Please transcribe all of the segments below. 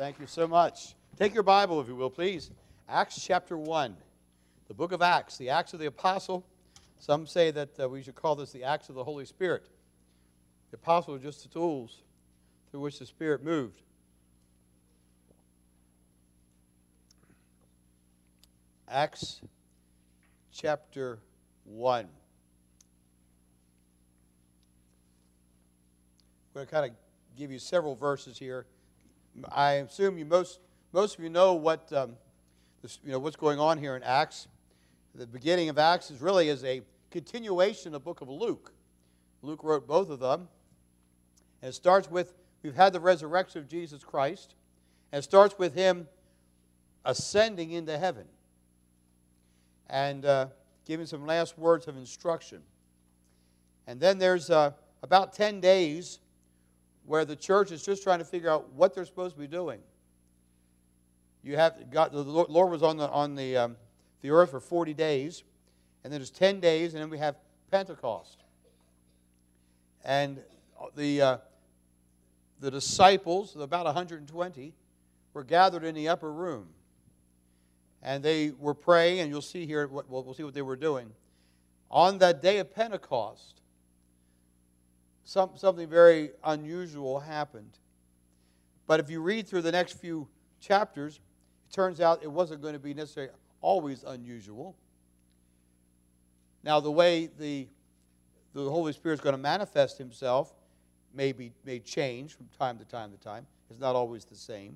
Thank you so much. Take your Bible, if you will, please. Acts chapter 1. The book of Acts, the Acts of the Apostle. Some say that we should call this the Acts of the Holy Spirit. The Apostles are just the tools through which the Spirit moved. Acts chapter 1. I'm going to kind of give you several verses here. I assume most of you know what's going on here in Acts. The beginning of Acts is a continuation of the book of Luke. Luke wrote both of them. And it starts with, we've had the resurrection of Jesus Christ. And it starts with him ascending into heaven. And giving some last words of instruction. And then there's about 10 days where the church is just trying to figure out what they're supposed to be doing. The Lord was on the earth for 40 days, and then there's 10 days, and then we have Pentecost. And the disciples, about 120, were gathered in the upper room. And they were praying, and you'll see here, we'll see what they were doing. On that day of Pentecost, something very unusual happened. But if you read through the next few chapters, it turns out it wasn't going to be necessarily always unusual. Now, the way the Holy Spirit is going to manifest himself may change from time to time to time. It's not always the same.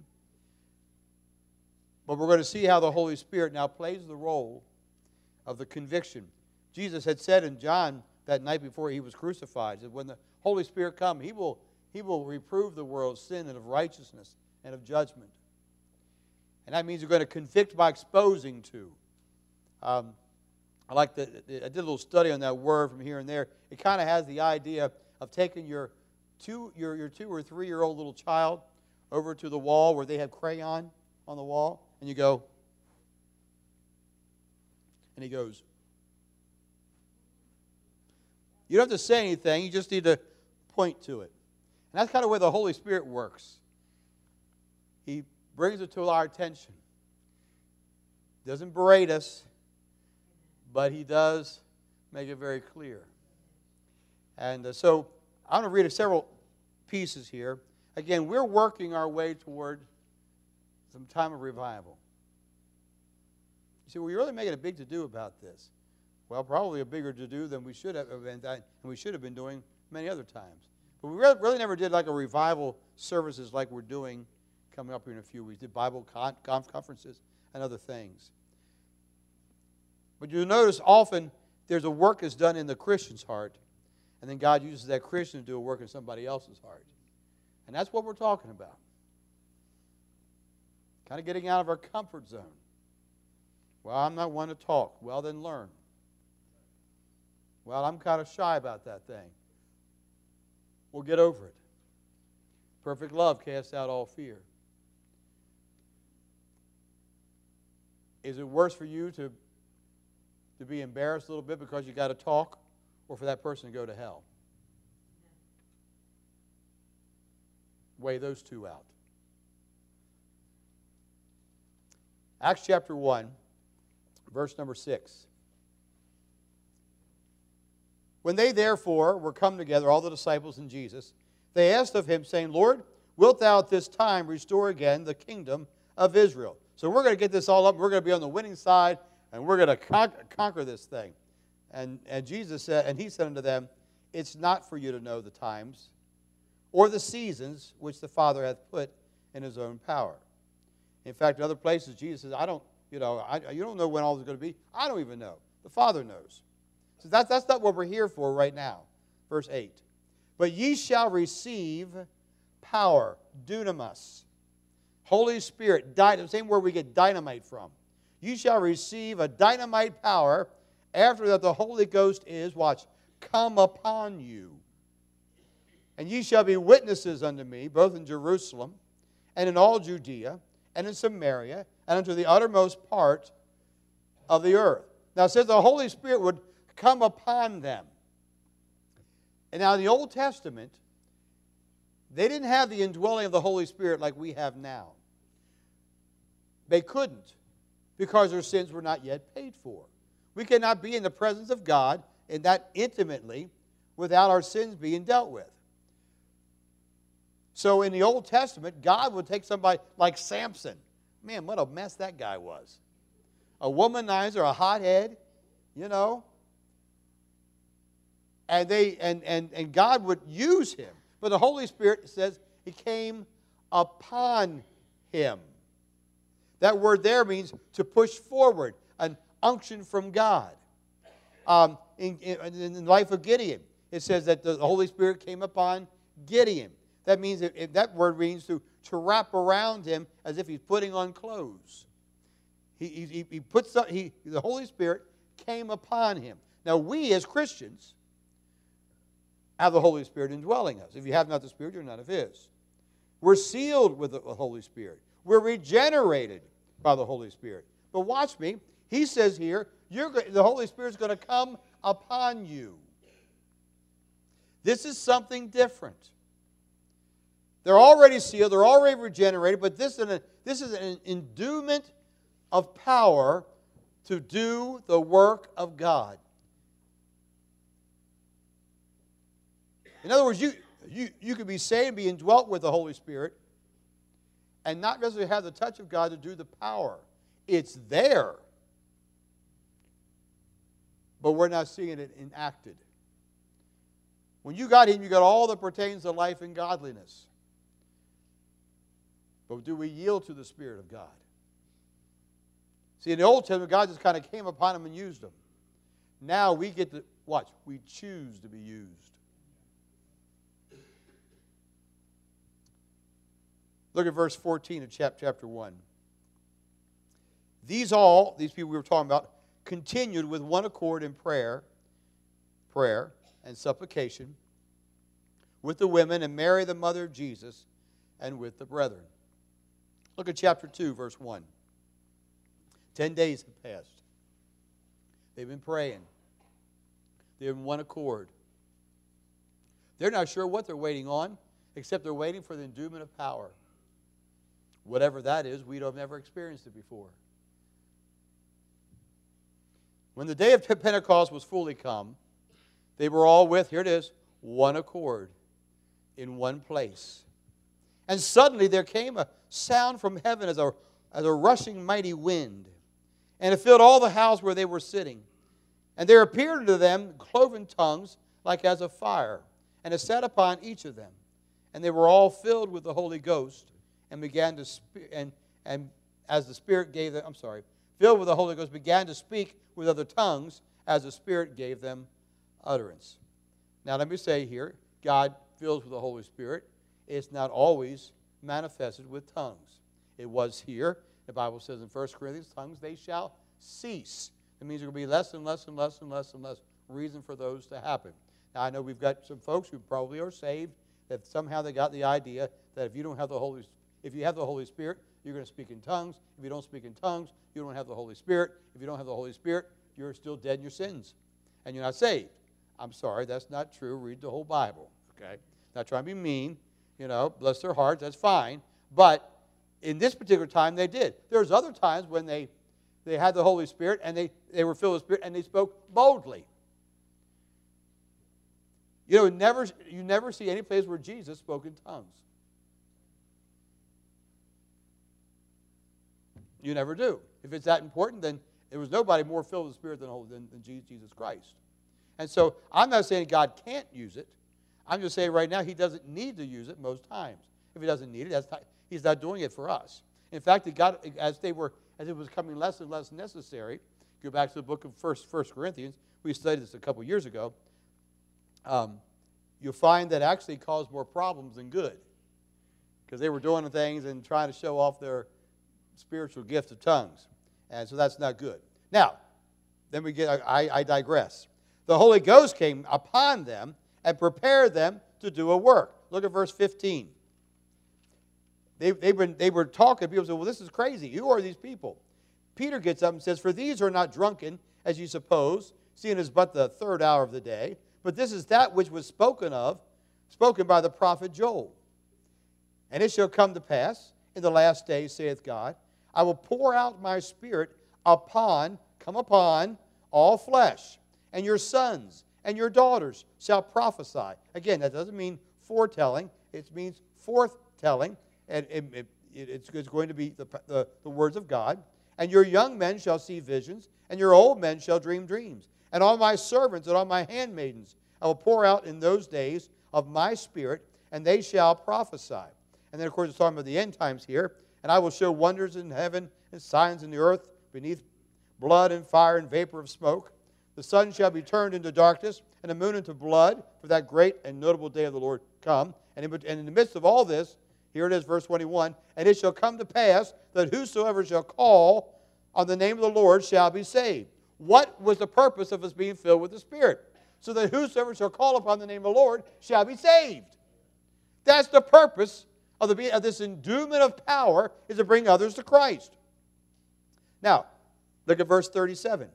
But we're going to see how the Holy Spirit now plays the role of the conviction. Jesus had said in John that night before he was crucified, that when the Holy Spirit comes, he will reprove the world of sin and of righteousness and of judgment. And that means you're going to convict by exposing to. I did a little study on that word from here and there. It kind of has the idea of taking your 2 or 3 year old little child over to the wall where they have crayon on the wall, and you go, and he goes. You don't have to say anything, you just need to point to it. And that's kind of where the Holy Spirit works. He brings it to our attention. Doesn't berate us, but he does make it very clear. And so I'm going to read several pieces here. Again, we're working our way toward some time of revival. You see, we're really making a big to-do about this. Well, probably a bigger to-do than we should have been, and we should have been doing many other times. But we really never did like a revival services like we're doing coming up here in a few weeks. We did Bible conferences and other things. But you'll notice often there's a work that's done in the Christian's heart, and then God uses that Christian to do a work in somebody else's heart. And that's what we're talking about. Kind of getting out of our comfort zone. Well, I'm not one to talk. Well, then learn. Well, I'm kind of shy about that thing. We'll get over it. Perfect love casts out all fear. Is it worse for you to be embarrassed a little bit because you got to talk, or for that person to go to hell? Weigh those two out. Acts chapter 1, verse number 6. When they therefore were come together, all the disciples and Jesus, they asked of him, saying, Lord, wilt thou at this time restore again the kingdom of Israel? So we're going to get this all up. We're going to be on the winning side, and we're going to conquer this thing. And Jesus said, and he said unto them, it's not for you to know the times or the seasons which the Father hath put in his own power. In fact, in other places, Jesus says, you don't know when all this is going to be. I don't even know. The Father knows. So that's not what we're here for right now. Verse 8. But ye shall receive power, dunamis. Holy Spirit, the same word we get dynamite from. You shall receive a dynamite power after that the Holy Ghost is, watch, come upon you. And ye shall be witnesses unto me, both in Jerusalem and in all Judea and in Samaria and unto the uttermost part of the earth. Now it says the Holy Spirit would come upon them. And now in the Old Testament, they didn't have the indwelling of the Holy Spirit like we have now. They couldn't, because their sins were not yet paid for. We cannot be in the presence of God in that intimately without our sins being dealt with. So in the Old Testament, God would take somebody like Samson. Man, what a mess that guy was. A womanizer, a hothead, you know. And God would use him. But the Holy Spirit says He came upon him. That word there means to push forward, an unction from God. In the life of Gideon, it says that the Holy Spirit came upon Gideon. That means that word means to wrap around him as if he's putting on clothes. The Holy Spirit came upon him. Now we as Christians have the Holy Spirit indwelling us. If you have not the Spirit, you're none of His. We're sealed with the Holy Spirit. We're regenerated by the Holy Spirit. But watch me. He says here, the Holy Spirit's going to come upon you. This is something different. They're already sealed. They're already regenerated. But this is an endowment of power to do the work of God. In other words, you could be saved and be indwelt with the Holy Spirit and not necessarily have the touch of God to do the power. It's there, but we're not seeing it enacted. When you got Him, you got all that pertains to life and godliness. But do we yield to the Spirit of God? See, in the Old Testament, God just kind of came upon them and used them. Now we get to, watch, we choose to be used. Look at verse 14 of chapter 1. These people we were talking about, continued with one accord in prayer and supplication with the women and Mary, the mother of Jesus, and with the brethren. Look at chapter 2, verse 1. 10 days have passed. They've been praying. They're in one accord. They're not sure what they're waiting on, except they're waiting for the endowment of power. Whatever that is, we don't have never experienced it before. When the day of Pentecost was fully come, they were all with, here it is, one accord, in one place. And suddenly there came a sound from heaven as a rushing mighty wind, and it filled all the house where they were sitting. And there appeared to them cloven tongues like as of fire, and it sat upon each of them. And they were all filled with the Holy Ghost, and began to speak, and as the Spirit gave them, filled with the Holy Ghost, began to speak with other tongues as the Spirit gave them utterance. Now let me say here, God fills with the Holy Spirit. It's not always manifested with tongues. It was here. The Bible says in 1 Corinthians, tongues they shall cease. It means there will be less and less and less and less and less reason for those to happen. Now I know we've got some folks who probably are saved that somehow they got the idea that if you have the Holy Spirit, you're going to speak in tongues. If you don't speak in tongues, you don't have the Holy Spirit. If you don't have the Holy Spirit, you're still dead in your sins, and you're not saved. I'm sorry, that's not true. Read the whole Bible, okay? Not trying to be mean, bless their hearts, that's fine. But in this particular time, they did. There's other times when they had the Holy Spirit, and they were filled with the Spirit, and they spoke boldly. You never see any place where Jesus spoke in tongues. You never do. If it's that important, then there was nobody more filled with the Spirit than Jesus Christ. And so I'm not saying God can't use it. I'm just saying right now He doesn't need to use it most times. If He doesn't need it, He's not doing it for us. In fact, as it was becoming less and less necessary, go back to the book of 1 Corinthians. We studied this a couple years ago. You'll find that actually caused more problems than good, because they were doing things and trying to show off their spiritual gift of tongues. And so that's not good. Now, then I digress. The Holy Ghost came upon them and prepared them to do a work. Look at verse 15. They were talking. People said, well, this is crazy. Who are these people? Peter gets up and says, for these are not drunken, as you suppose, seeing it is but the third hour of the day. But this is that which was spoken by the prophet Joel. And it shall come to pass in the last days, saith God, I will pour out my Spirit upon all flesh. And your sons and your daughters shall prophesy. Again, that doesn't mean foretelling. It means forthtelling. And it's going to be the words of God. And your young men shall see visions, and your old men shall dream dreams. And on my servants and on my handmaidens I will pour out in those days of my Spirit, and they shall prophesy. And then, of course, it's talking about the end times here. And I will show wonders in heaven and signs in the earth beneath blood and fire and vapor of smoke. The sun shall be turned into darkness, and the moon into blood, for that great and notable day of the Lord come. And in the midst of all this, here it is, verse 21, and it shall come to pass that whosoever shall call on the name of the Lord shall be saved. What was the purpose of us being filled with the Spirit? So that whosoever shall call upon the name of the Lord shall be saved. That's the purpose of this endowment of power, is to bring others to Christ. Now, look at verse 37.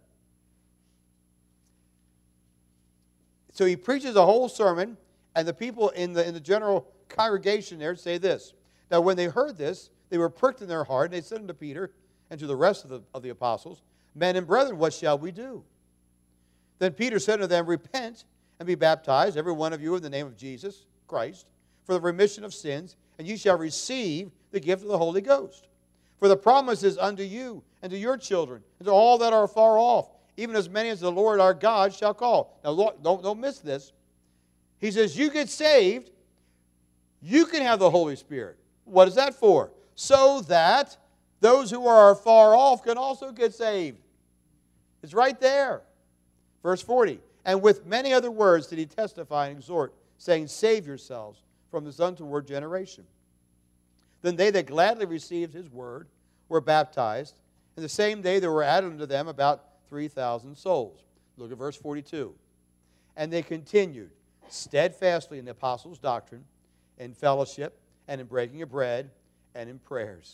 So he preaches a whole sermon, and the people in the general congregation there say this. Now, when they heard this, they were pricked in their heart, and they said unto Peter and to the rest of the apostles, Men and brethren, what shall we do? Then Peter said unto them, Repent and be baptized, every one of you, in the name of Jesus Christ, for the remission of sins, and ye shall receive the gift of the Holy Ghost. For the promise is unto you and to your children, and to all that are far off, even as many as the Lord our God shall call. Now, Lord, don't miss this. He says, you get saved, you can have the Holy Spirit. What is that for? So that those who are far off can also get saved. It's right there. Verse 40, and with many other words did he testify and exhort, saying, Save yourselves from this untoward generation. Then they that gladly received his word were baptized, and the same day there were added unto them about 3,000 souls. Look at verse 42. And they continued steadfastly in the apostles' doctrine, in fellowship, and in breaking of bread, and in prayers.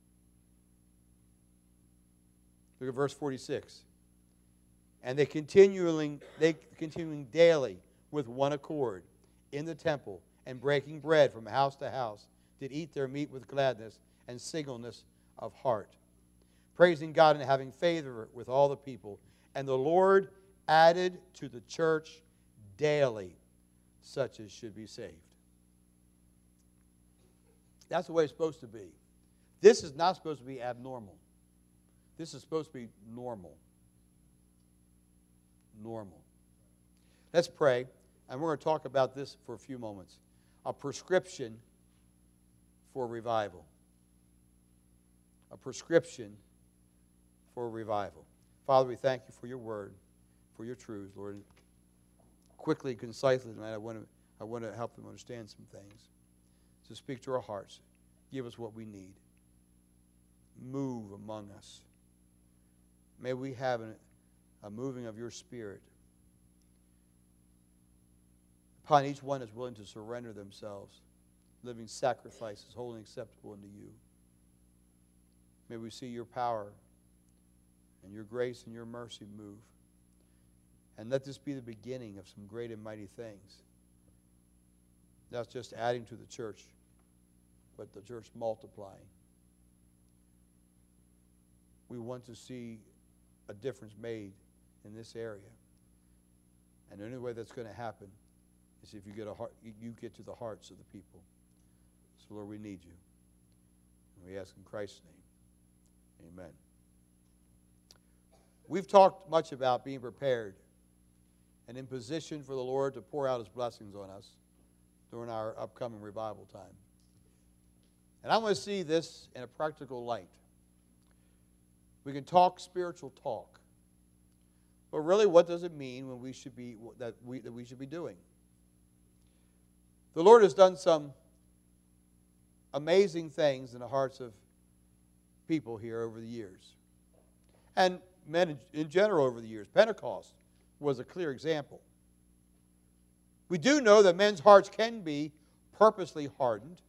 Look at verse 46. And they continuing daily with one accord in the temple, and breaking bread from house to house, did eat their meat with gladness and singleness of heart, praising God and having favor with all the people. And the Lord added to the church daily such as should be saved. That's the way it's supposed to be. This is not supposed to be abnormal. This is supposed to be normal. Normal. Let's pray, and we're going to talk about this for a few moments. A prescription for revival. A prescription for revival. Father, we thank you for your word, for your truths, Lord. Quickly, concisely tonight, I want to help them understand some things. So speak to our hearts. Give us what we need. Move among us. May we have a moving of your Spirit upon each one that's willing to surrender themselves, living sacrifices, holy and acceptable unto you. May we see your power and your grace and your mercy move. And let this be the beginning of some great and mighty things. Not just adding to the church, but the church multiplying. We want to see a difference made in this area. And the only way that's going to happen is if you get to the hearts of the people. So, Lord, we need you. And we ask in Christ's name. Amen. We've talked much about being prepared and in position for the Lord to pour out his blessings on us during our upcoming revival time. And I want to see this in a practical light. We can talk spiritual talk, but really, what does it mean when we should be that we should be doing? The Lord has done some amazing things in the hearts of people here over the years, and men in general over the years. Pentecost was a clear example. We do know that men's hearts can be purposely hardened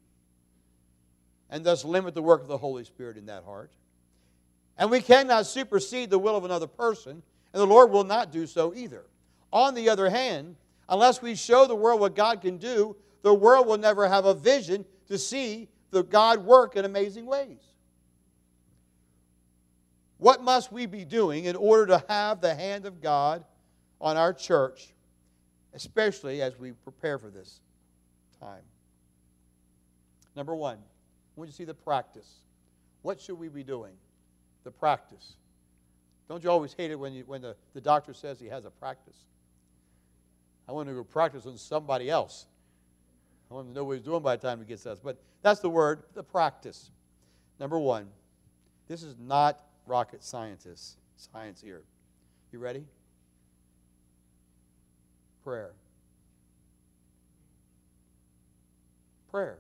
and thus limit the work of the Holy Spirit in that heart. And we cannot supersede the will of another person, and the Lord will not do so either. On the other hand, unless we show the world what God can do, the world will never have a vision to see the God work in amazing ways. What must we be doing in order to have the hand of God on our church, especially as we prepare for this time? Number one, I want you to see the practice. What should we be doing? The practice. Don't you always hate it when the doctor says he has a practice? I want to go practice on somebody else. I want to know what he's doing by the time he gets to us. But that's the word, the practice. Number one, this is not rocket science here. You ready? Prayer. Prayer.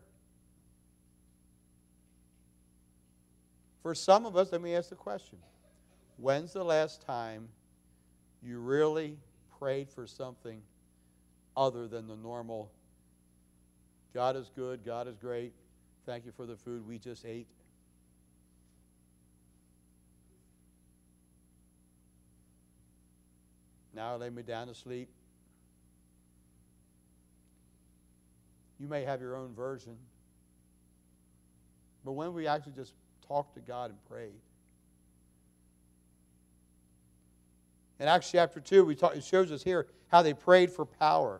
For some of us, let me ask the question. When's the last time you really prayed for something other than the normal, God is good, God is great, thank you for the food we just ate? Now lay me down to sleep. You may have your own version. But when we actually just talked to God and prayed. In Acts chapter 2, it shows us here how they prayed for power.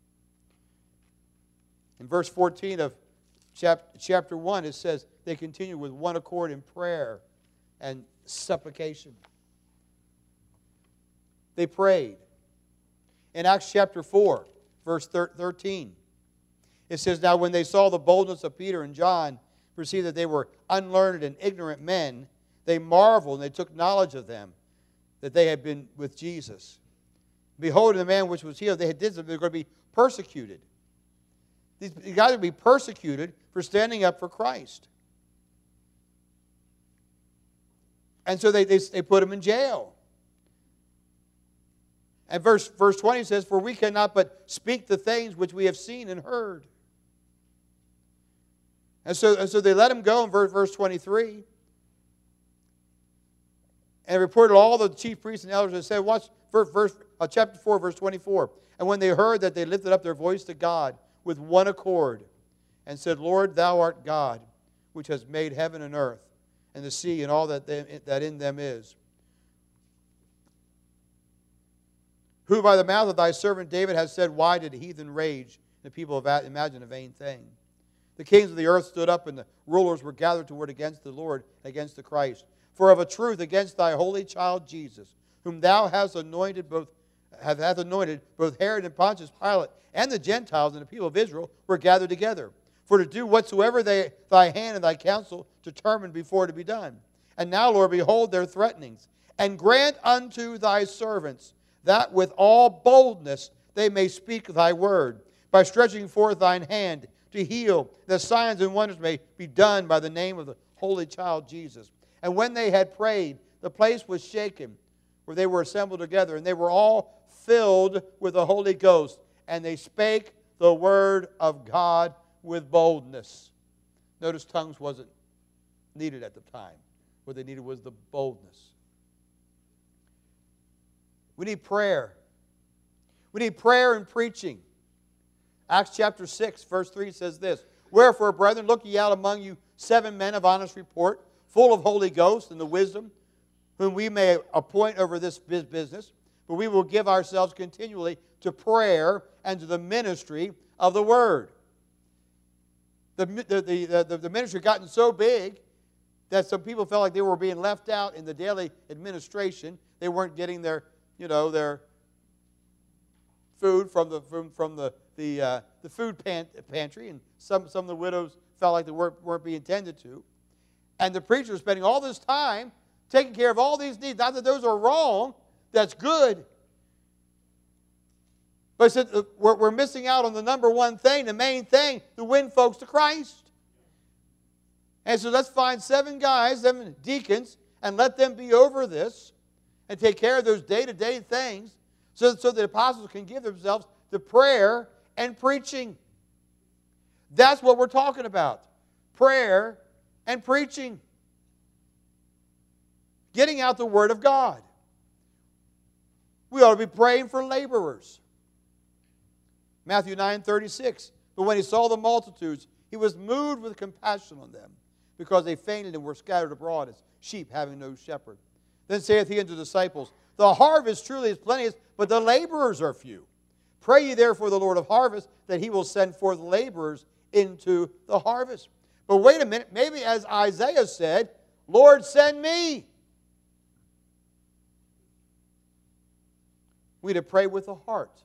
In verse 14 of chapter 1, it says they continued with one accord in prayer and supplication. They prayed. In Acts chapter 4, verse 13, it says, now when they saw the boldness of Peter and John, perceived that they were unlearned and ignorant men, they marveled and they took knowledge of them, that they had been with Jesus. Behold, the man which was healed, they were going to be persecuted. These guys would be persecuted for standing up for Christ. And so they put him in jail. And verse 20 says, for we cannot but speak the things which we have seen and heard. And so they let him go in verse 23. And reported all the chief priests and elders and said, watch chapter 4, verse 24. And when they heard that, they lifted up their voice to God with one accord and said, Lord, thou art God, which has made heaven and earth and the sea and all that in them is. Who by the mouth of thy servant David has said, why did heathen rage? The people imagine a vain thing. The kings of the earth stood up, and the rulers were gathered toward against the Lord, against the Christ. For of a truth against thy holy child Jesus, whom thou hast anointed both Herod and Pontius Pilate, and the Gentiles and the people of Israel were gathered together, for to do whatsoever thy hand and thy counsel determined before to be done. And now, Lord, behold their threatenings, and grant unto thy servants that with all boldness they may speak thy word, by stretching forth thine hand to heal, that signs and wonders may be done by the name of the holy child Jesus. And when they had prayed, the place was shaken, where they were assembled together, and they were all filled with the Holy Ghost, and they spake the word of God with boldness. Notice tongues wasn't needed at the time. What they needed was the boldness. We need prayer. We need prayer and preaching. Acts chapter 6, verse 3 says this, wherefore, brethren, look ye out among you 7 men of honest report, full of Holy Ghost and the wisdom, whom we may appoint over this business, but we will give ourselves continually to prayer and to the ministry of the word. The ministry had gotten so big that some people felt like they were being left out in the daily administration. They weren't getting their food from the food pantry, and some of the widows felt like they weren't being tended to. And the preacher was spending all this time taking care of all these needs. Not that those are wrong, that's good. But he said we're missing out on the number one thing, the main thing, to win folks to Christ. And so let's find 7 guys, 7 deacons, and let them be over this and take care of those day-to-day things so the apostles can give themselves to prayer and preaching. That's what we're talking about. Prayer and preaching. Getting out the Word of God. We ought to be praying for laborers. Matthew 9:36. But when he saw the multitudes, he was moved with compassion on them, because they fainted and were scattered abroad as sheep having no shepherd. Then saith he unto the disciples, The harvest truly is plenteous, but the laborers are few. Pray ye therefore the Lord of harvest, that he will send forth laborers into the harvest. But wait a minute, maybe as Isaiah said, Lord, send me. We to pray with the heart.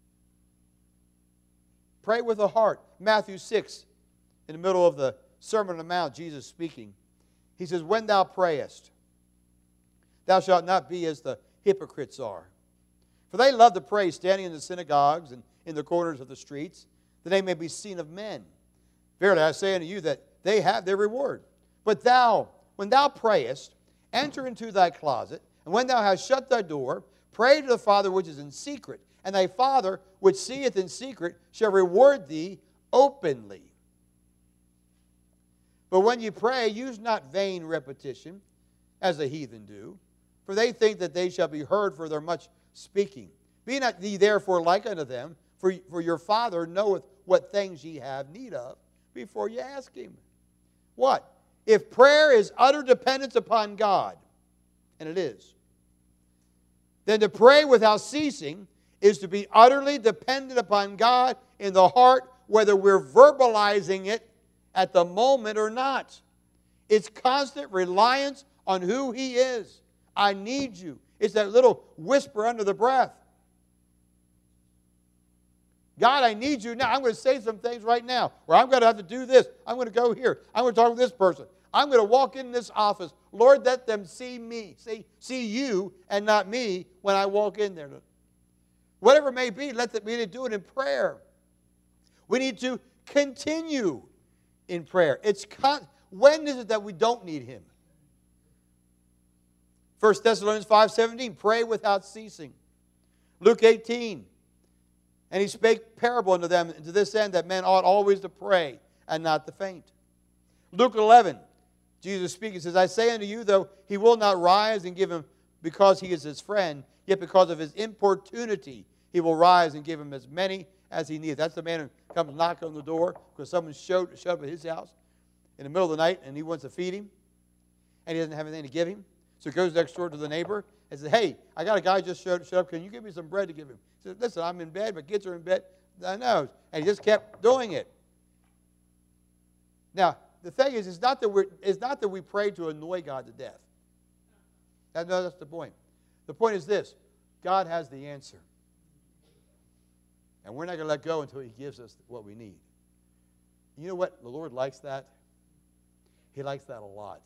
Pray with the heart. Matthew 6, in the middle of the Sermon on the Mount, Jesus speaking. He says, When thou prayest, thou shalt not be as the hypocrites are. For they love to pray standing in the synagogues and in the corners of the streets, that they may be seen of men. Verily I say unto you that they have their reward. But thou, when thou prayest, enter into thy closet, and when thou hast shut thy door, pray to the Father which is in secret, and thy Father which seeth in secret shall reward thee openly. But when you pray, use not vain repetition, as the heathen do, for they think that they shall be heard for their much speaking. Be not ye therefore like unto them, for your Father knoweth what things ye have need of before ye ask him. What? If prayer is utter dependence upon God, and it is, then to pray without ceasing is to be utterly dependent upon God in the heart, whether we're verbalizing it at the moment or not. It's constant reliance on who He is. I need you. It's that little whisper under the breath. God, I need you now. I'm going to say some things right now, or I'm going to have to do this. I'm going to go here. I'm going to talk with this person. I'm going to walk in this office. Lord, let them see me. See you and not me when I walk in there. Whatever it may be, we need to do it in prayer. We need to continue in prayer. When is it that we don't need Him? 1 Thessalonians 5:17, pray without ceasing. Luke 18, and He spake parable unto them to this end, that men ought always to pray and not to faint. Luke 11, Jesus speaking, says, I say unto you, though he will not rise and give him because he is his friend, yet because of his importunity he will rise and give him as many as he needs. That's the man who comes knocking on the door because someone showed up at his house in the middle of the night and he wants to feed him and he doesn't have anything to give him. So he goes next door to the neighbor and says, hey, I got a guy just showed up. Can you give me some bread to give him? He says, listen, I'm in bed. My kids are in bed. I know. And he just kept doing it. Now, the thing is, it's not that we pray to annoy God to death. That's the point. The point is this. God has the answer. And we're not going to let go until He gives us what we need. You know what? The Lord likes that. He likes that a lot.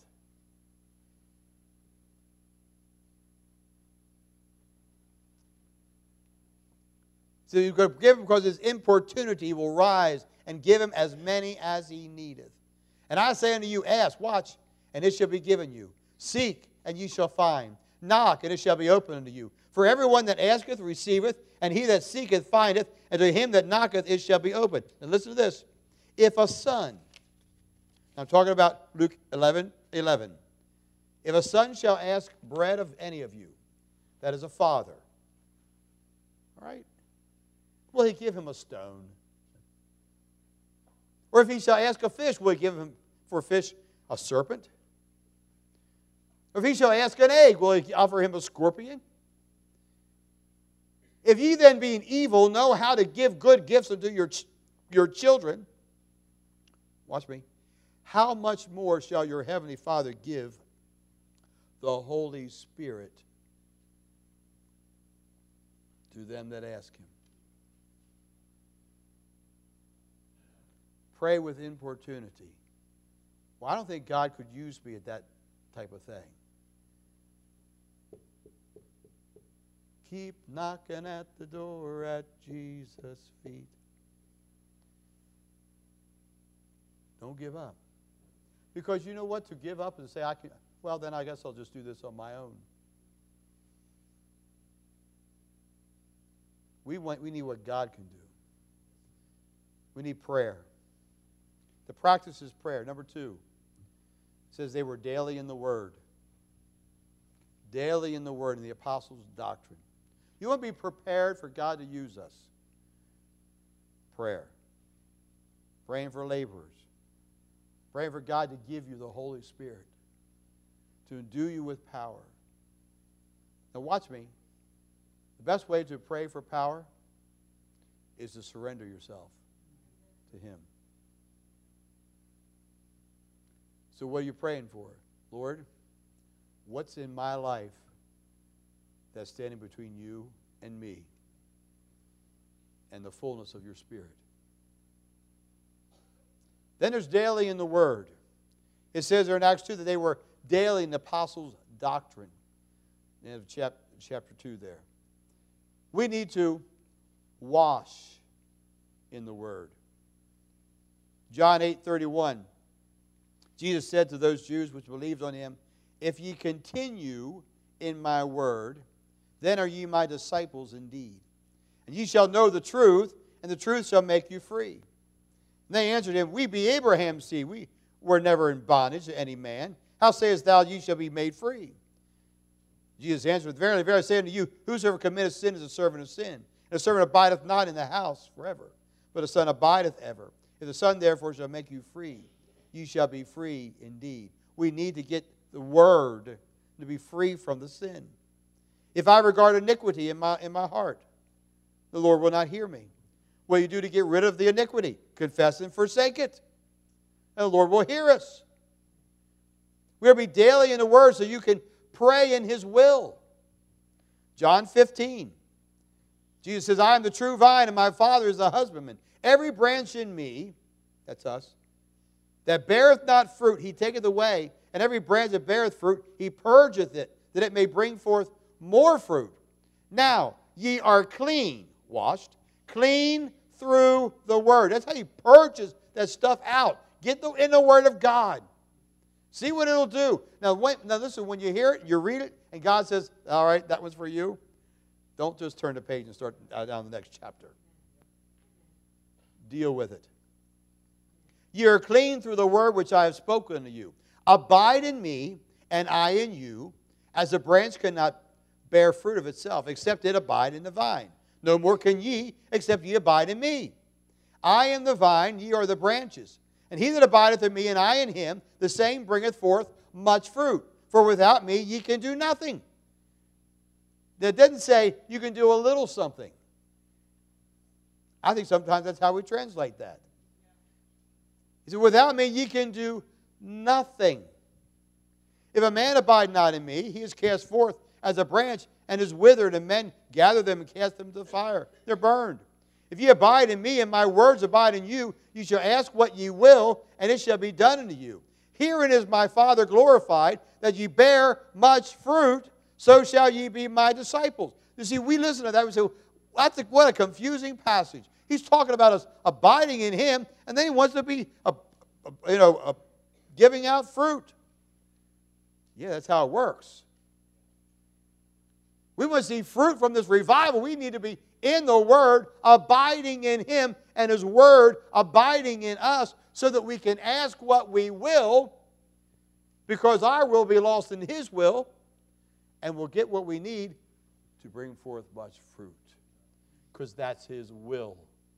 So you've got to give him because his importunity he will rise and give him as many as he needeth. And I say unto you, ask, watch, and it shall be given you. Seek, and ye shall find. Knock, and it shall be opened unto you. For everyone that asketh receiveth, and he that seeketh findeth, and to him that knocketh it shall be opened. And listen to this. If a son, I'm talking about Luke 11:11. If a son shall ask bread of any of you, that is a father, all right, will he give him a stone? Or if he shall ask a fish, will he give him for fish a serpent? Or if he shall ask an egg, will he offer him a scorpion? If ye then, being evil, know how to give good gifts unto your children, watch me, how much more shall your heavenly Father give the Holy Spirit to them that ask Him? Pray with importunity. Well, I don't think God could use me at that type of thing. Keep knocking at the door at Jesus' feet. Don't give up. Because you know what? To give up and say, well, then I guess I'll just do this on my own. We need what God can do. We need prayer. The practice is prayer. Number 2, it says they were daily in the Word. Daily in the Word, in the apostles' doctrine. You want to be prepared for God to use us. Prayer. Praying for laborers. Praying for God to give you the Holy Spirit. To endue you with power. Now watch me. The best way to pray for power is to surrender yourself to Him. So what are you praying for? Lord, what's in my life that's standing between you and me and the fullness of your Spirit? Then there's daily in the Word. It says there in Acts 2 that they were daily in the apostles' doctrine. In chapter 2 there. We need to wash in the Word. John 8:31. Jesus said to those Jews which believed on Him, if ye continue in my word, then are ye my disciples indeed. And ye shall know the truth, and the truth shall make you free. And they answered him, we be Abraham's seed. We were never in bondage to any man. How sayest thou, ye shall be made free? Jesus answered, verily, verily, I say unto you, whosoever committeth sin is a servant of sin. And a servant abideth not in the house forever, but a son abideth ever. If the Son therefore shall make you free, you shall be free indeed. We need to get the Word to be free from the sin. If I regard iniquity in my heart, the Lord will not hear me. What do you do to get rid of the iniquity? Confess and forsake it. And the Lord will hear us. We are to be daily in the Word so you can pray in His will. John 15. Jesus says, I am the true vine, and my Father is the husbandman. Every branch in me, that's us, that beareth not fruit, He taketh away. And every branch that beareth fruit, He purgeth it, that it may bring forth more fruit. Now, ye are clean, washed, clean through the Word. That's how you purges that stuff out. Get in the Word of God. See what it'll do. Now listen, when you hear it, you read it, and God says, all right, that one's for you. Don't just turn the page and start down the next chapter. Deal with it. Ye are clean through the word which I have spoken unto you. Abide in me, and I in you, as a branch cannot bear fruit of itself, except it abide in the vine. No more can ye, except ye abide in me. I am the vine, ye are the branches. And he that abideth in me, and I in him, the same bringeth forth much fruit. For without me ye can do nothing. That doesn't say you can do a little something. I think sometimes that's how we translate that. He said, without me ye can do nothing. If a man abide not in me, he is cast forth as a branch and is withered, and men gather them and cast them to the fire. They're burned. If ye abide in me, and my words abide in you, you shall ask what ye will, and it shall be done unto you. Herein is my Father glorified, that ye bear much fruit, so shall ye be my disciples. You see, we listen to that and say, what a confusing passage. He's talking about us abiding in Him, and then He wants to be giving out fruit. Yeah, that's how it works. We want to see fruit from this revival. We need to be in the Word, abiding in Him, and His Word abiding in us, so that we can ask what we will, because our will be lost in His will, and we'll get what we need to bring forth much fruit, because that's His will.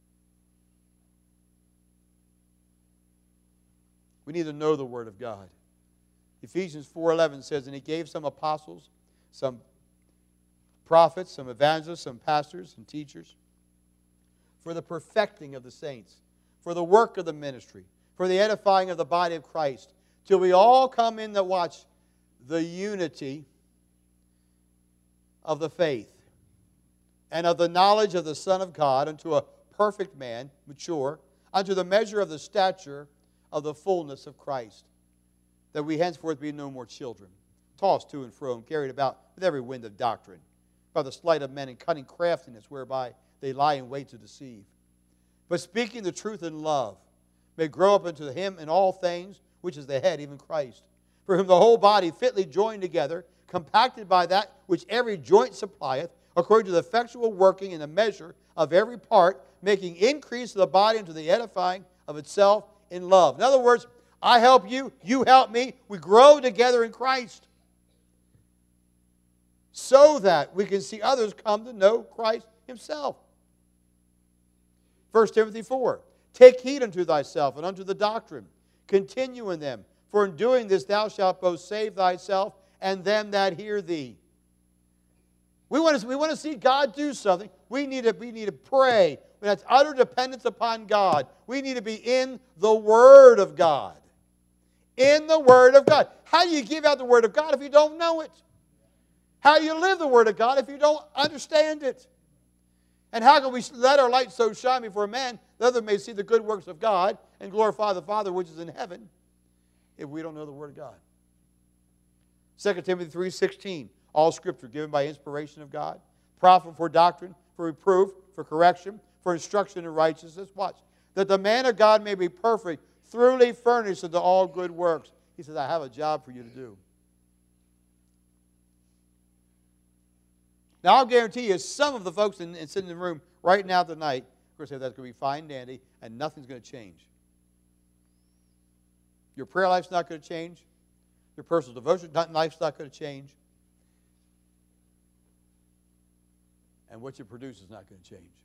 We need to know the Word of God. Ephesians 4:11 says, and He gave some apostles, some prophets, some evangelists, some pastors and teachers, for the perfecting of the saints, for the work of the ministry, for the edifying of the body of Christ, till we all come in that watch the unity of the faith and of the knowledge of the Son of God, unto a perfect man, mature, unto the measure of the stature of the fullness of Christ, that we henceforth be no more children, tossed to and fro and carried about with every wind of doctrine, by the sleight of men and cunning craftiness, whereby they lie in wait to deceive. But speaking the truth in love, may grow up into Him in all things, which is the head, even Christ, for whom the whole body fitly joined together, compacted by that which every joint supplieth, according to the effectual working in the measure of every part, making increase of the body unto the edifying of itself in love. In other words, I help you, you help me, we grow together in Christ, so that we can see others come to know Christ Himself. 1 Timothy 4, take heed unto thyself and unto the doctrine. Continue in them, for in doing this thou shalt both save thyself and them that hear thee. We want to see God do something. We need to pray. That's utter dependence upon God. We need to be in the Word of God. In the Word of God. How do you give out the Word of God if you don't know it? How do you live the Word of God if you don't understand it? And how can we let our light so shine before men that others may see the good works of God and glorify the Father which is in heaven if we don't know the Word of God? 2 Timothy 3:16, all Scripture given by inspiration of God, profitable for doctrine, for reproof, for correction, for instruction in righteousness. Watch. That the man of God may be perfect, thoroughly furnished unto all good works. He says, I have a job for you to do. Now, I'll guarantee you, some of the folks sitting in the room right now tonight are going to say, that's going to be fine, dandy, and nothing's going to change. Your prayer life's not going to change. Your personal devotion life's not going to change. And what you produce is not going to change.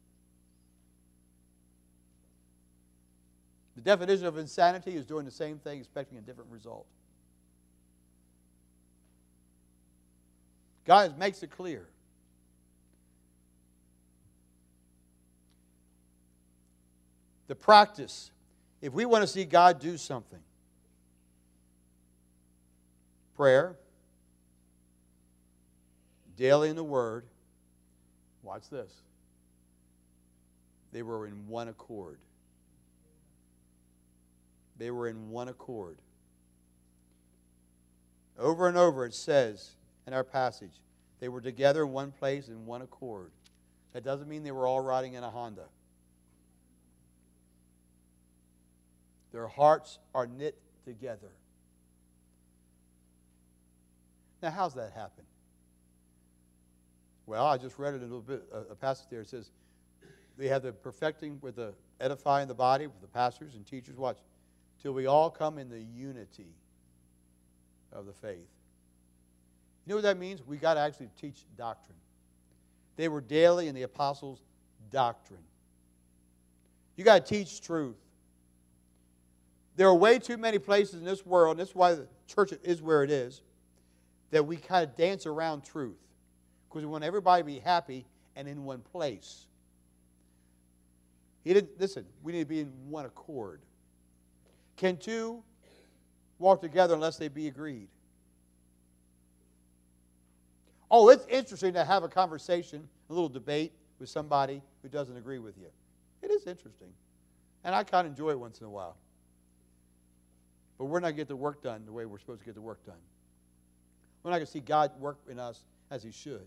The definition of insanity is doing the same thing, expecting a different result. God makes it clear. The practice, if we want to see God do something, prayer, daily in the Word, watch this. They were in one accord. They were in one accord. Over and over it says in our passage, they were together in one place in one accord. That doesn't mean they were all riding in a Honda. Their hearts are knit together. Now, how's that happen? Well, I just read it a little bit, a passage there. It says, they have the perfecting with the edifying the body, with the pastors and teachers. Watch. Till we all come in the unity of the faith. You know what that means? We got to actually teach doctrine. They were daily in the apostles' doctrine. You got to teach truth. There are way too many places in this world, and that's why the church is where it is, that we kind of dance around truth. Because we want everybody to be happy and in one place. Listen, we need to be in one accord. Can two walk together unless they be agreed? Oh, it's interesting to have a conversation, a little debate with somebody who doesn't agree with you. It is interesting. And I kind of enjoy it once in a while. But we're not going to get the work done the way we're supposed to get the work done. We're not going to see God work in us as He should.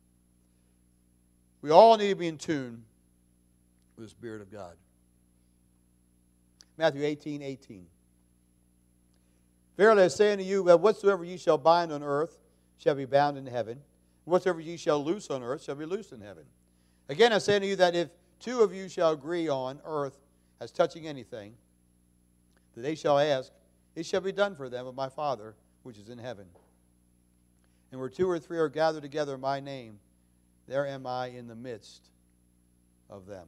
We all need to be in tune with the Spirit of God. Matthew 18:18. Verily I say unto you, that whatsoever ye shall bind on earth shall be bound in heaven. Whatsoever ye shall loose on earth shall be loosed in heaven. Again I say unto you that if two of you shall agree on earth as touching anything that they shall ask, it shall be done for them of my Father which is in heaven. And where two or three are gathered together in my name, there am I in the midst of them.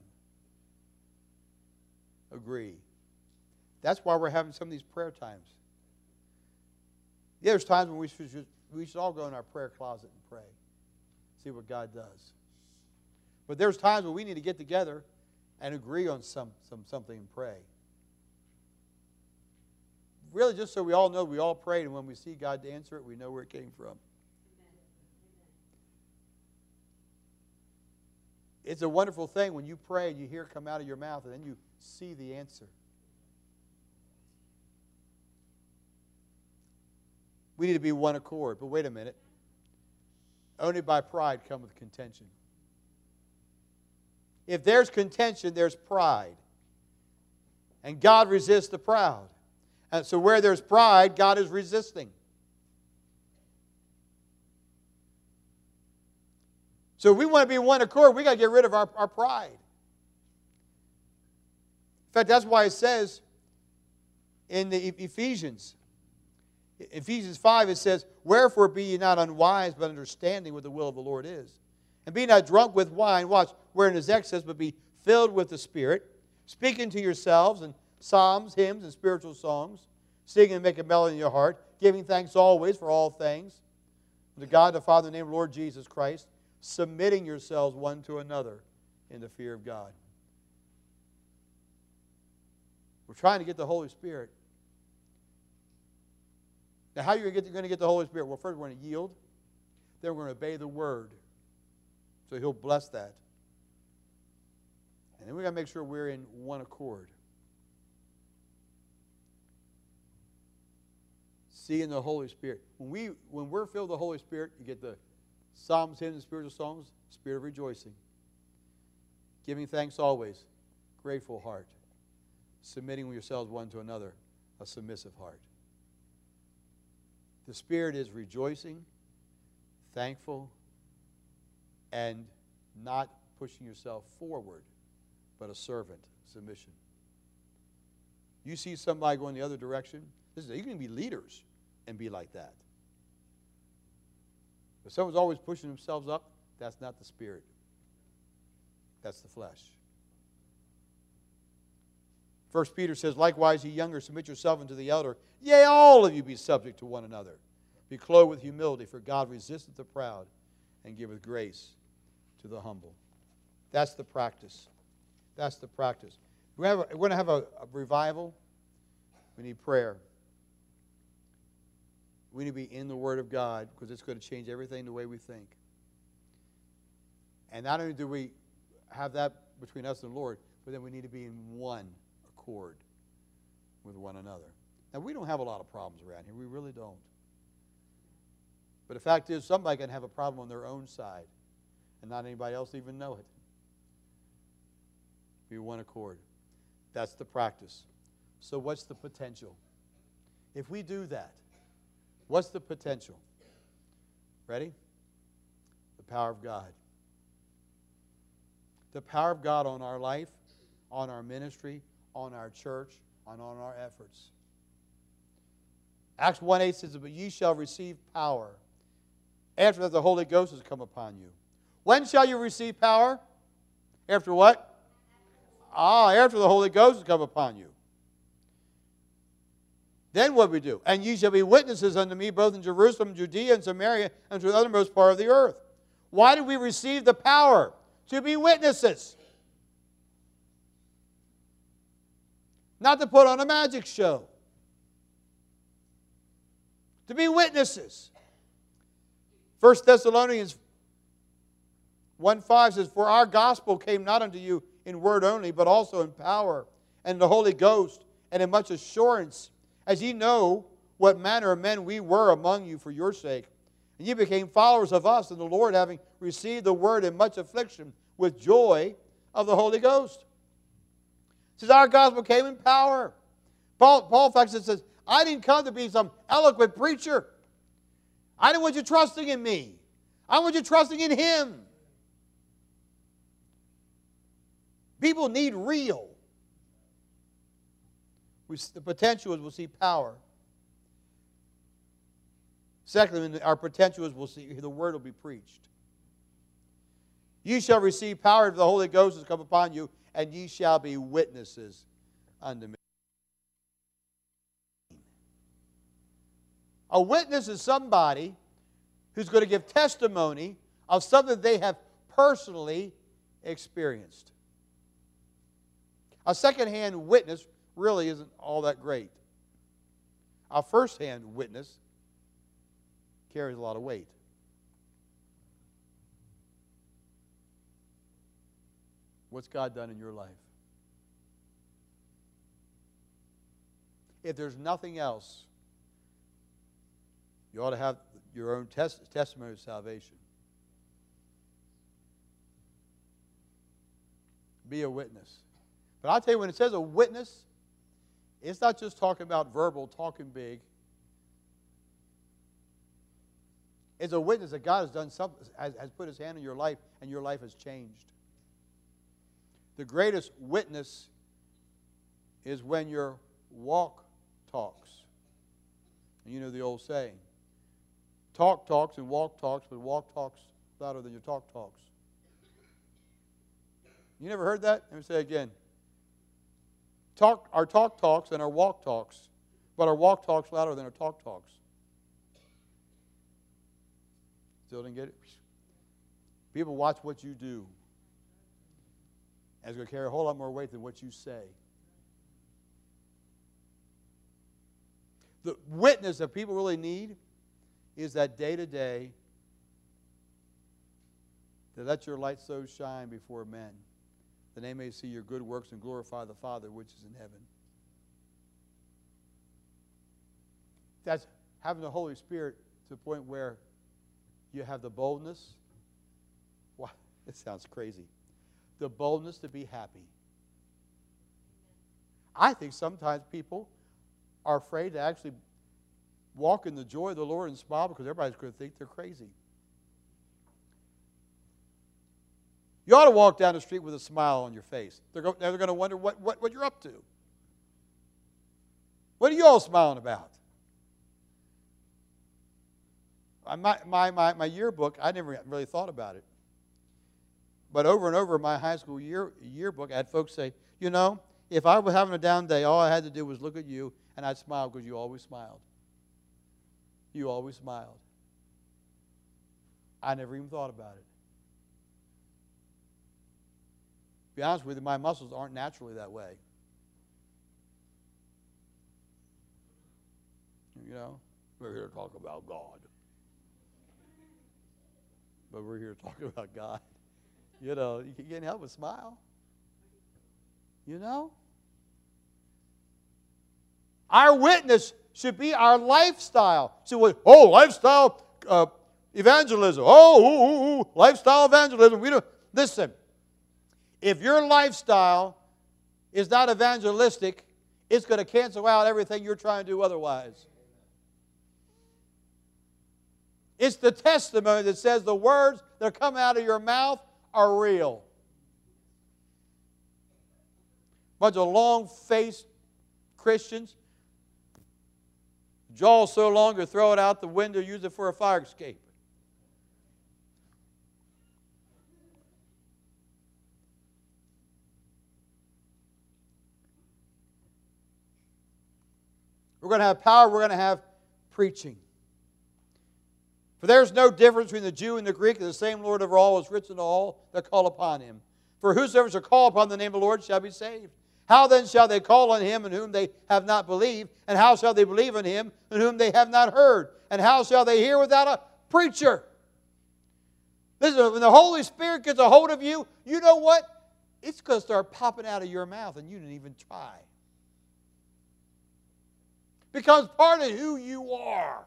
Agree. That's why we're having some of these prayer times. Yeah, there's times when we should all go in our prayer closet and pray. See what God does. But there's times when we need to get together and agree on something and pray. Really, just so we all know we all prayed, and when we see God answer it, we know where it came from. It's a wonderful thing when you pray and you hear it come out of your mouth and then you see the answer. We need to be one accord. But wait a minute. Only by pride cometh contention. If there's contention, there's pride. And God resists the proud. And so where there's pride, God is resisting. So if we want to be in one accord, we got to get rid of our pride. In fact, that's why it says in the Ephesians 5, it says, wherefore be ye not unwise, but understanding what the will of the Lord is. And be not drunk with wine, watch, wherein is excess, but be filled with the Spirit, speaking to yourselves in psalms, hymns, and spiritual songs, singing and making melody in your heart, giving thanks always for all things, to God the Father in the name of the Lord Jesus Christ, submitting yourselves one to another in the fear of God. We're trying to get the Holy Spirit. Now, how are you going to get the Holy Spirit? Well, first we're going to yield. Then we're going to obey the Word. So He'll bless that. And then we've got to make sure we're in one accord. Seeing the Holy Spirit. When we're filled with the Holy Spirit, you get the psalms, hymns, and spiritual songs, spirit of rejoicing. Giving thanks always. Grateful heart. Submitting yourselves one to another. A submissive heart. The Spirit is rejoicing, thankful, and not pushing yourself forward, but a servant, submission. You see somebody going the other direction, you can be leaders and be like that. If someone's always pushing themselves up, that's not the Spirit. That's the flesh. 1 Peter says, likewise, ye younger, submit yourself unto the elder. Yea, all of you be subject to one another. Be clothed with humility, for God resisteth the proud and giveth grace to the humble. That's the practice. That's the practice. We're going to have a revival. We need prayer. We need to be in the Word of God because it's going to change everything the way we think. And not only do we have that between us and the Lord, but then we need to be in one accord with one another. Now, we don't have a lot of problems around here. We really don't. But the fact is, somebody can have a problem on their own side and not anybody else even know it. Be one accord. That's the practice. So what's the potential? If we do that, what's the potential? Ready? The power of God. The power of God on our life, on our ministry, on our church, and on our efforts. Acts 1:8 says, but ye shall receive power. After that the Holy Ghost has come upon you. When shall you receive power? After what? After the Holy Ghost has come upon you. Then what we do? And ye shall be witnesses unto me both in Jerusalem, Judea, and Samaria, and to the uttermost part of the earth. Why do we receive the power? To be witnesses. Not to put on a magic show. To be witnesses. 1 Thessalonians 1:5 says, for our gospel came not unto you in word only, but also in power, and in the Holy Ghost, and in much assurance, as ye know what manner of men we were among you for your sake. And ye became followers of us in the Lord, having received the word in much affliction with joy of the Holy Ghost. It says our gospel came in power. Paul in fact says, I didn't come to be some eloquent preacher. I didn't want you trusting in me. I want you trusting in Him. People need real. The potential is we'll see power. Secondly, our potential is we'll see the word will be preached. You shall receive power if the Holy Ghost has come upon you, and ye shall be witnesses unto me. A witness is somebody who's going to give testimony of something they have personally experienced. A second-hand witness really isn't all that great. A first-hand witness carries a lot of weight. What's God done in your life? If there's nothing else, you ought to have your own testimony of salvation. Be a witness. But I'll tell you, when it says a witness, it's not just talking about verbal, talking big. It's a witness that God has done something, has put His hand in your life, and your life has changed. The greatest witness is when your walk talks. And you know the old saying, talk talks and walk talks, but walk talks louder than your talk talks. You never heard that? Let me say it again. Our talk talks and our walk talks, but our walk talks louder than our talk talks. Still didn't get it? People watch what you do. And it's going to carry a whole lot more weight than what you say. The witness that people really need is that day-to-day, to let your light so shine before men, that they may see your good works and glorify the Father which is in heaven. That's having the Holy Spirit to the point where you have the boldness. Wow, it sounds crazy. The boldness to be happy. I think sometimes people are afraid to actually walk in the joy of the Lord and smile because everybody's going to think they're crazy. You ought to walk down the street with a smile on your face. They're going to wonder what you're up to. What are you all smiling about? My yearbook, I never really thought about it. But over and over in my high school yearbook, I had folks say, you know, if I was having a down day, all I had to do was look at you, and I'd smile because you always smiled. You always smiled. I never even thought about it. To be honest with you, my muscles aren't naturally that way. You know, we're here to talk about God. But we're here to talk about God. You know, you can't help but smile. You know? Our witness should be our lifestyle. So, lifestyle evangelism. Lifestyle evangelism. We don't listen. If your lifestyle is not evangelistic, it's going to cancel out everything you're trying to do otherwise. It's the testimony that says the words that come out of your mouth are real. Bunch of long-faced Christians, jaw so long you throw it out the window, use it for a fire escape. We're going to have power, we're going to have preaching. For there is no difference between the Jew and the Greek, the same Lord over all is rich in all that call upon him. For whosoever shall call upon the name of the Lord shall be saved. How then shall they call on him in whom they have not believed? And how shall they believe in him in whom they have not heard? And how shall they hear without a preacher? Listen, when the Holy Spirit gets a hold of you, you know what? It's going to start popping out of your mouth and you didn't even try. Becomes part of who you are.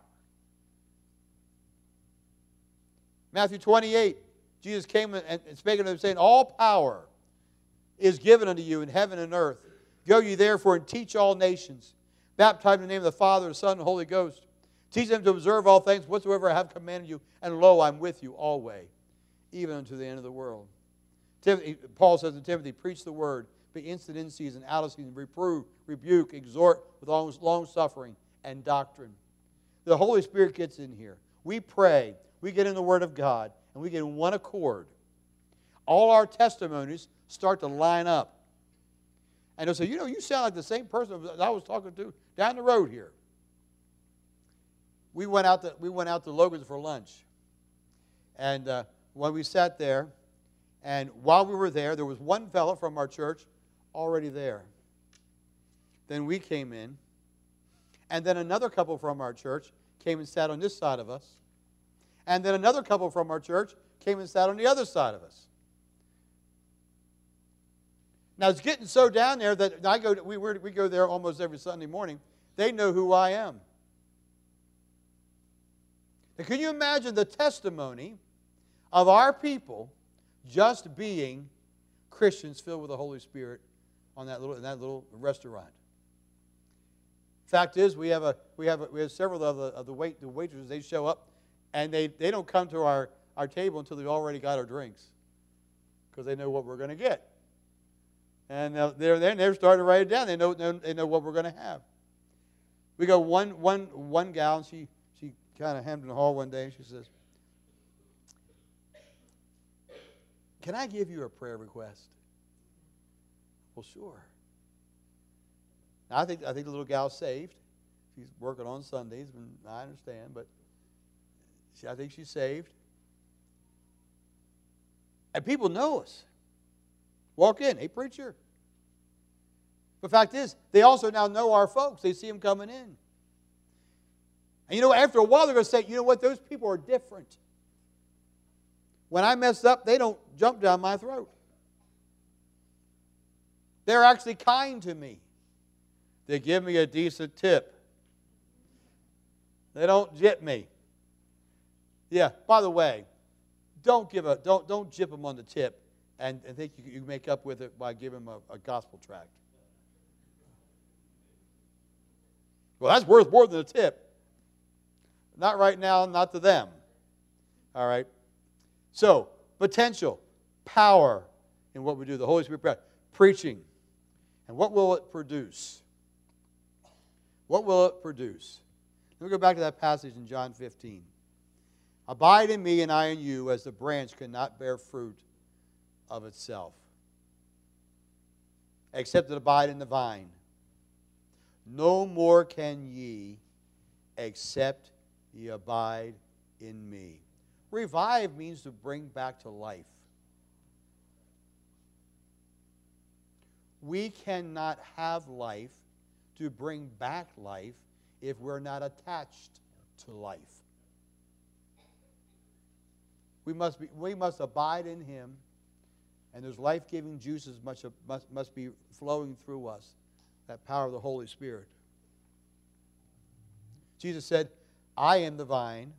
Matthew 28, Jesus came and spake unto them, saying, all power is given unto you in heaven and earth. Go ye therefore and teach all nations, baptizing in the name of the Father, the Son, and the Holy Ghost. Teach them to observe all things whatsoever I have commanded you, and lo, I'm with you always, even unto the end of the world. Paul says to Timothy, preach the word, be instant in season, out of season, reprove, rebuke, exhort with long suffering and doctrine. The Holy Spirit gets in here. We pray. We get in the Word of God, and we get in one accord. All our testimonies start to line up. And they'll say, you know, you sound like the same person that I was talking to down the road here. We went out to Logan's for lunch. And when we sat there, and while we were there was one fellow from our church already there. Then we came in, and then another couple from our church came and sat on this side of us. And then another couple from our church came and sat on the other side of us. Now, it's getting so down there that we go there almost every Sunday morning. They know who I am. Now, can you imagine the testimony of our people just being Christians filled with the Holy Spirit in that little restaurant? Fact is, we have several of the waitresses. They show up. And they don't come to our table until they've already got our drinks, because they know what we're going to get. And they're starting to write it down. They know what we're going to have. We got one gal, and she kind of hemmed in the hall one day, and she says, can I give you a prayer request? Well, sure. Now, I think the little gal's saved. She's working on Sundays, and I understand, but I think she's saved. And people know us. Walk in, hey, preacher. The fact is, they also now know our folks. They see them coming in. And you know, after a while, they're going to say, you know what, those people are different. When I mess up, they don't jump down my throat. They're actually kind to me. They give me a decent tip. They don't jip me. Yeah, by the way, don't jip them on the tip and think you make up with it by giving them a gospel tract. Well, that's worth more than a tip. Not right now, not to them. All right? So, potential, power in what we do. The Holy Spirit, preaching. And what will it produce? What will it produce? Let me go back to that passage in John 15. Abide in me and I in you, as the branch cannot bear fruit of itself, except it abide in the vine. No more can ye, except ye abide in me. Revive means to bring back to life. We cannot have life to bring back life if we're not attached to life. We must abide in Him, and there's life-giving juices must be flowing through us, that power of the Holy Spirit. Jesus said, I am the vine,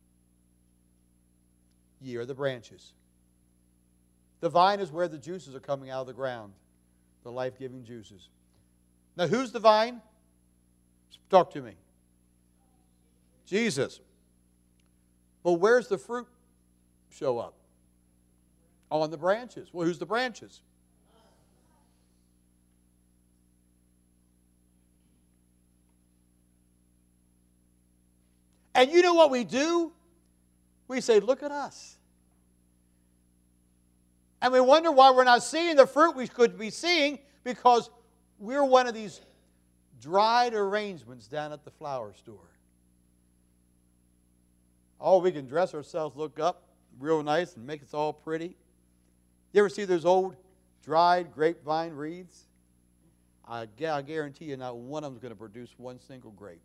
ye are the branches. The vine is where the juices are coming out of the ground, the life-giving juices. Now, who's the vine? Talk to me. Jesus. But where's the fruit show up? On the branches. Well, who's the branches? And you know what we do? We say, look at us. And we wonder why we're not seeing the fruit we could be seeing, because we're one of these dried arrangements down at the flower store. Oh, we can dress ourselves, look up real nice, and make us all pretty. You ever see those old dried grapevine wreaths? I guarantee you not one of them is going to produce one single grape.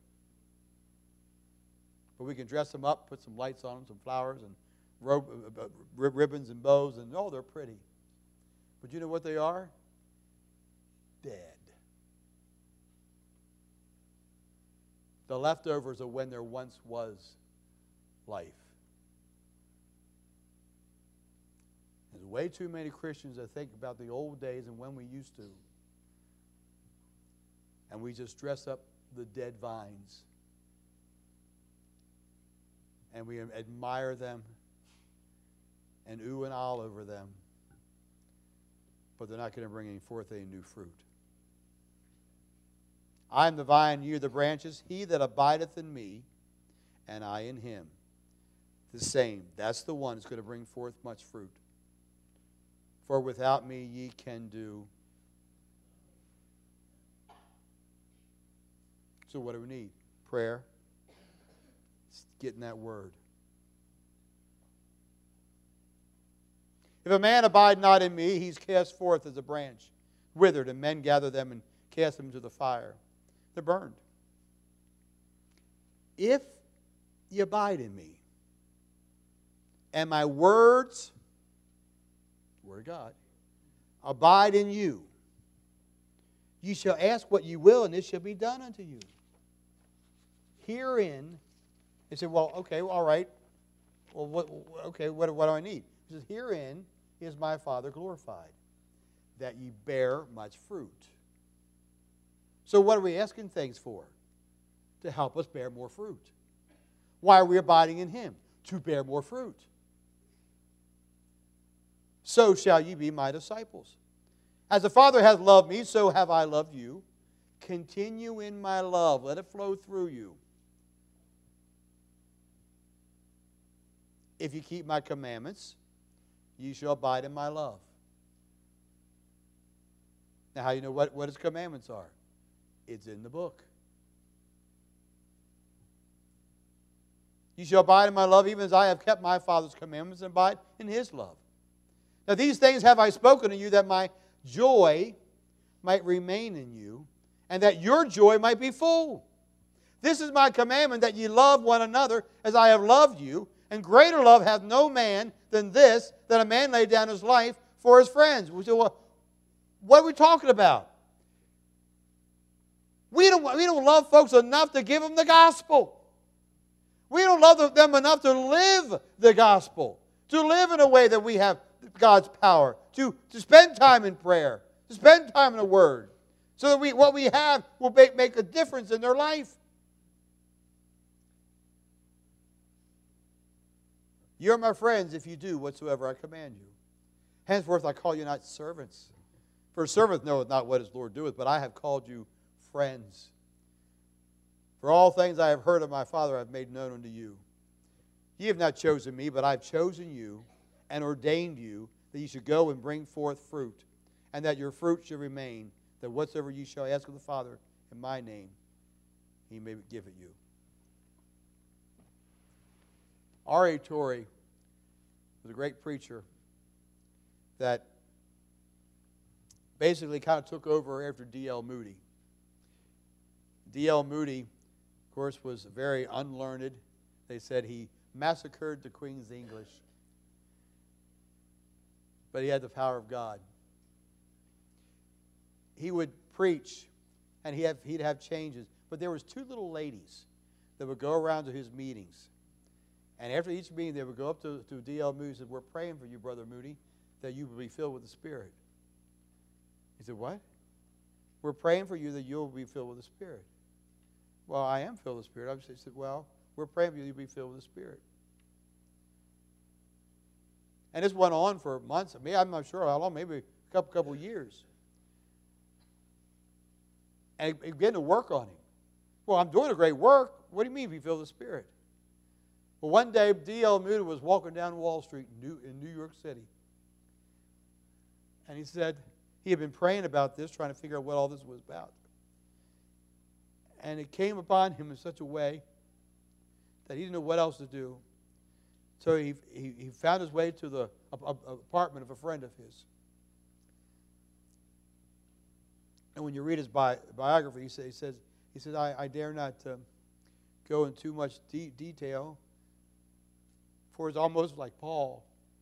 But we can dress them up, put some lights on them, some flowers, and ribbons and bows, and oh, they're pretty. But you know what they are? Dead. The leftovers of when there once was life. There's way too many Christians that think about the old days and when we used to. And we just dress up the dead vines. And we admire them and ooh and ah over them. But they're not going to bring any forth any new fruit. I am the vine, ye are the branches. He that abideth in me, and I in him, the same. That's the one that's going to bring forth much fruit. For without me ye can do. So what do we need? Prayer. Getting that word. If a man abide not in me, he's cast forth as a branch, withered, and men gather them and cast them into the fire. They're burned. If ye abide in me, and my words, the word of God, abide in you, ye shall ask what ye will, and it shall be done unto you. Herein, they say, well, okay, well, all right. Well, what do I need? He says, herein is my Father glorified, that ye bear much fruit. So what are we asking things for? To help us bear more fruit. Why are we abiding in Him? To bear more fruit. So shall ye be my disciples. As the Father hath loved me, so have I loved you. Continue in my love. Let it flow through you. If you keep my commandments, ye shall abide in my love. Now, how do you know what His commandments are? It's in the book. Ye shall abide in my love, even as I have kept my Father's commandments and abide in His love. Now these things have I spoken to you, that my joy might remain in you, and that your joy might be full. This is my commandment, that ye love one another as I have loved you, and greater love hath no man than this, that a man lay down his life for his friends. We say, well, what are we talking about? We don't love folks enough to give them the gospel. We don't love them enough to live the gospel, to live in a way that we have God's power, to spend time in prayer, to spend time in the Word, so that what we have will make a difference in their life. You're my friends if you do whatsoever I command you. Henceforth I call you not servants. For a servant knoweth not what his Lord doeth, but I have called you friends. For all things I have heard of my Father I have made known unto you. Ye have not chosen me, but I have chosen you and ordained you that ye should go and bring forth fruit, and that your fruit should remain, that whatsoever ye shall ask of the Father in my name, he may give it you. R.A. Torrey was a great preacher that basically kind of took over after D.L. Moody. D.L. Moody, of course, was very unlearned. They said he massacred the Queen's English. But he had the power of God. He would preach, and he'd have changes. But there was two little ladies that would go around to his meetings. And after each meeting, they would go up to D.L. Moody and say, we're praying for you, Brother Moody, that you will be filled with the Spirit. He said, what? We're praying for you that you'll be filled with the Spirit. Well, I am filled with the Spirit. He said, well, we're praying for you to be filled with the Spirit. And this went on for months. I'm not sure how long, maybe a couple years. And it began to work on him. Well, I'm doing a great work. What do you mean be filled with the Spirit? Well, one day, D.L. Moody was walking down Wall Street in New York City. And he said he had been praying about this, trying to figure out what all this was about. And it came upon him in such a way that he didn't know what else to do. So he found his way to the apartment of a friend of his. And when you read his biography, he says, I dare not go into too much detail, for it's almost like Paul.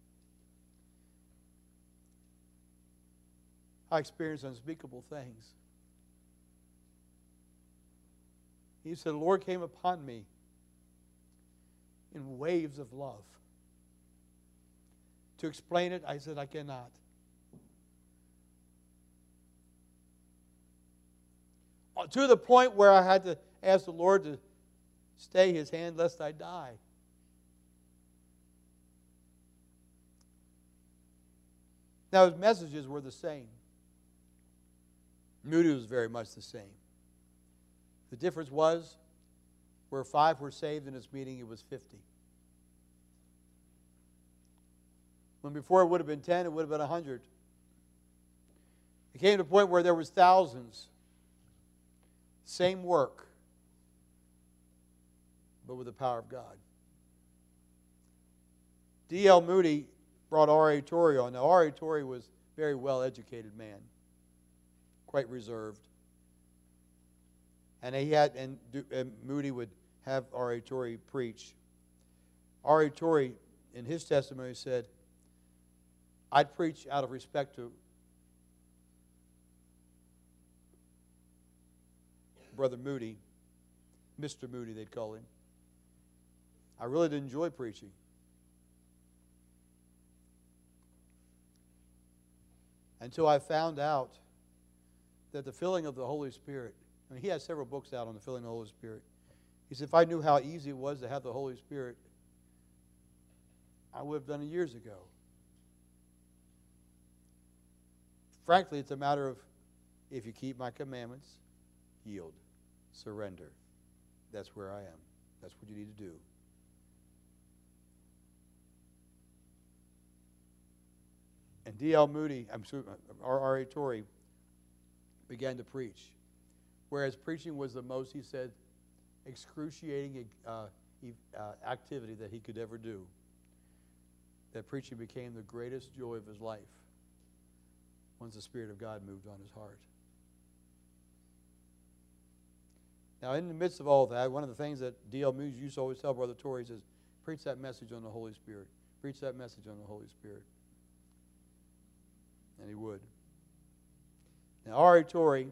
I experienced unspeakable things. He said, the Lord came upon me in waves of love. To explain it, I said, I cannot. To the point where I had to ask the Lord to stay his hand lest I die. Now, his messages were the same. Moody was very much the same. The difference was, where 5 were saved in his meeting, it was 50. When before it would have been 10, it would have been 100. It came to a point where there was thousands. Same work, but with the power of God. D.L. Moody brought R.A. Torrey on. Now, R.A. Torrey was a very well-educated man, quite reserved. And Moody would have R.A. Torrey preach. R.A. Torrey, in his testimony, said, I'd preach out of respect to Brother Moody, Mr. Moody, they'd call him. I really didn't enjoy preaching. Until I found out that the filling of the Holy Spirit, I mean, he has several books out on the filling of the Holy Spirit. He said, if I knew how easy it was to have the Holy Spirit, I would have done it years ago. Frankly, it's a matter of, if you keep my commandments, yield, surrender. That's where I am. That's what you need to do. And D.L. Moody, R.A. Torrey, began to preach. Whereas preaching was the most, he said, excruciating activity that he could ever do. that preaching became the greatest joy of his life once the Spirit of God moved on his heart. Now, in the midst of all that, one of the things that D.L. Moody used to always tell Brother Torrey is, preach that message on the Holy Spirit. Preach that message on the Holy Spirit. And he would. Now, R.A. Torrey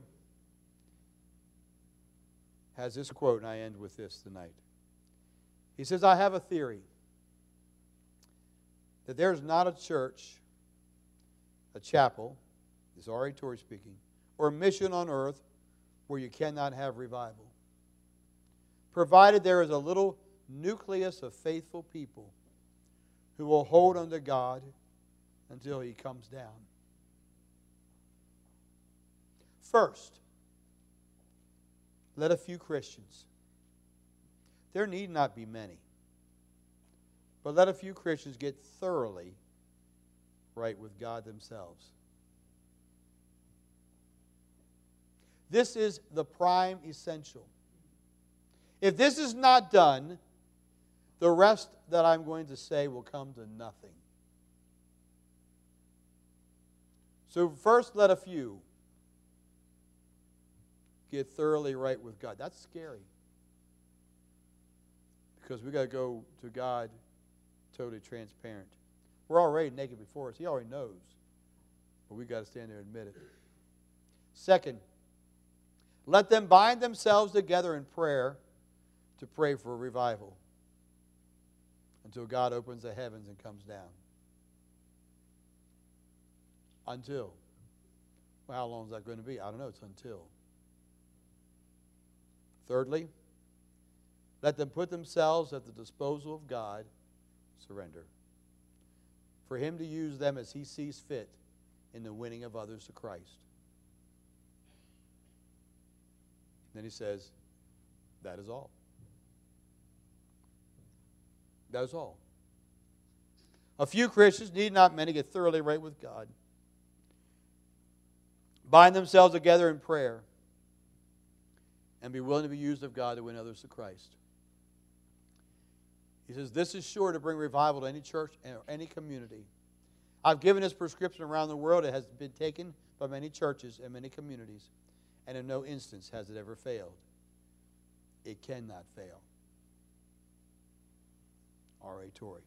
has this quote, and I end with this tonight. He says, I have a theory that there's not a church, a chapel, this is R.A. Torrey speaking, or a mission on earth where you cannot have revival, provided there is a little nucleus of faithful people who will hold unto God until He comes down. First, let a few Christians, there need not be many, but let a few Christians get thoroughly right with God themselves. This is the prime essential. If this is not done, the rest that I'm going to say will come to nothing. So first, let a few get thoroughly right with God. That's scary. Because we've got to go to God totally transparent. We're already naked before us. He already knows. But we've got to stand there and admit it. Second, let them bind themselves together in prayer to pray for a revival until God opens the heavens and comes down. Until. Well, how long is that going to be? I don't know. It's until. Thirdly, let them put themselves at the disposal of God, surrender, for Him to use them as He sees fit in the winning of others to Christ. Then he says, that is all. That is all. A few Christians, need not many, get thoroughly right with God. Bind themselves together in prayer and be willing to be used of God to win others to Christ. He says, this is sure to bring revival to any church or any community. I've given this prescription around the world. It has been taken by many churches and many communities, and in no instance has it ever failed. It cannot fail. R.A. Torrey.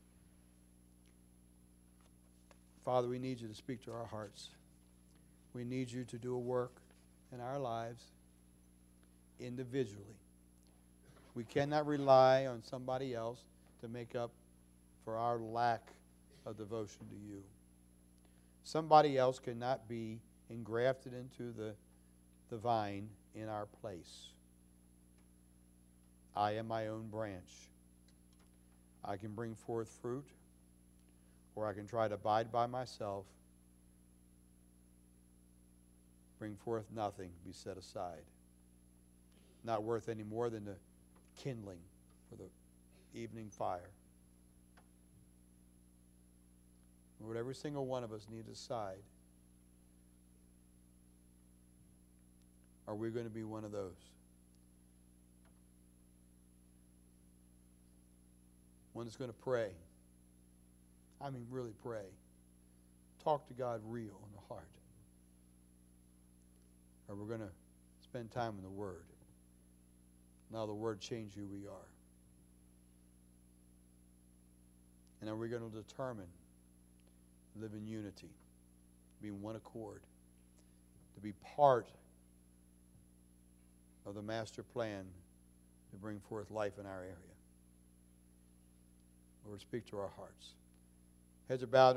Father, we need you to speak to our hearts. We need you to do a work in our lives individually. We cannot rely on somebody else to make up for our lack of devotion to you. Somebody else cannot be engrafted into the vine in our place. I am my own branch. I can bring forth fruit, or I can try to abide by myself, bring forth nothing, be set aside. Not worth any more than the kindling for the evening fire. Lord, every single one of us need to decide, are we going to be one of those? One that's going to pray. I mean, really pray. Talk to God real in the heart. Or we're going to spend time in the Word. Now the Word change who we are. And are we going to determine to live in unity, be in one accord, to be part of the master plan to bring forth life in our area? Lord, speak to our hearts. Heads are bowed.